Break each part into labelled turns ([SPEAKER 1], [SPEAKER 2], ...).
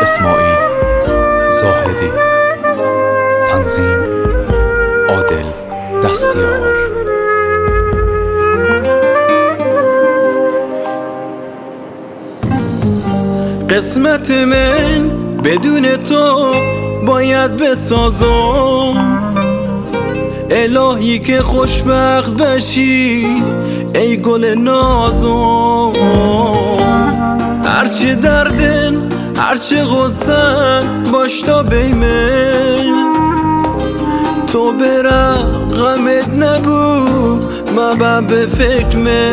[SPEAKER 1] اسماعیل زاهدی. تنظیم عادل دستیار.
[SPEAKER 2] قسمت من بدون تو باید بسازم، الهی که خوشبخت بشی ای گل نازم. هرچه دردن هرچه غصن باش تا بیمه، تو برا غمت نبو ما به فکر می.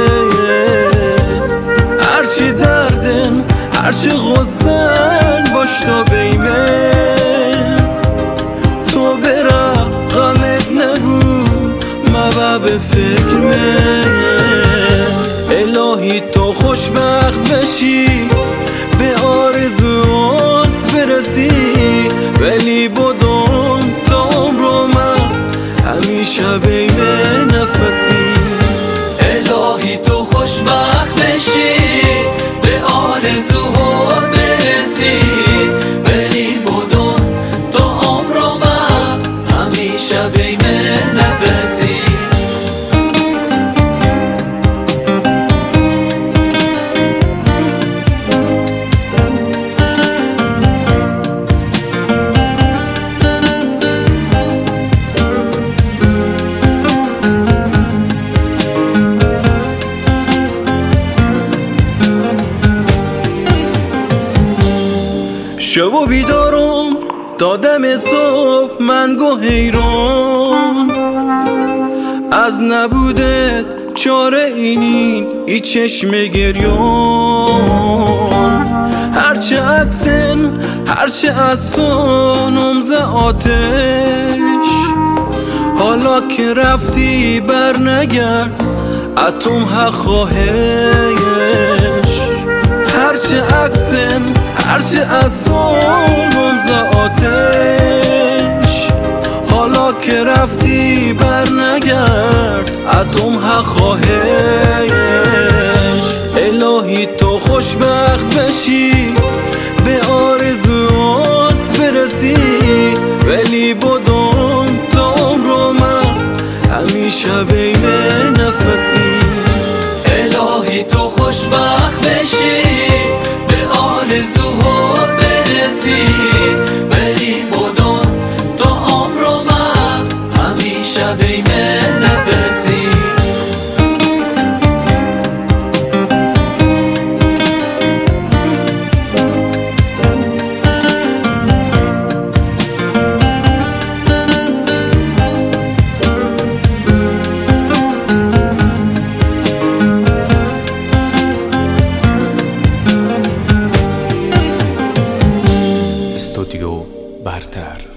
[SPEAKER 2] هرچه دردن هرچه غصن باش تا بیمه، تو برا غمت نبو ما به فکر می. الهی تو خوشبخت بشی به آرزوان برسی، ولی بدون تا عمر من همیشه بین نفسی.
[SPEAKER 3] الهی تو خوشبخت بشی به آرزوان برسی، ولی بدون تا عمر من همیشه بین نفسی.
[SPEAKER 2] شب و بیدارم تا دم صبح من گو حیران، از نبودت چاره اینین ای چشم گریان. هرچه عکسن هرچه از تو نمز آتش، حالا که رفتی بر نگرد اتم حق خواهش. هرچه عکسن هرچه از تو نمز آتش، حالا که رفتی بر نگرد اتم حق خواهش. الهی تو خوشبخت بشی به آرزوان برسی، ولی بدون تا عمر من همیشه بین نفسی.
[SPEAKER 3] الهی تو خوشبخت بشی به آرزوها برسی، ولی بدون تا عمر من همیشه بین نفسی.
[SPEAKER 1] استودیو برتر.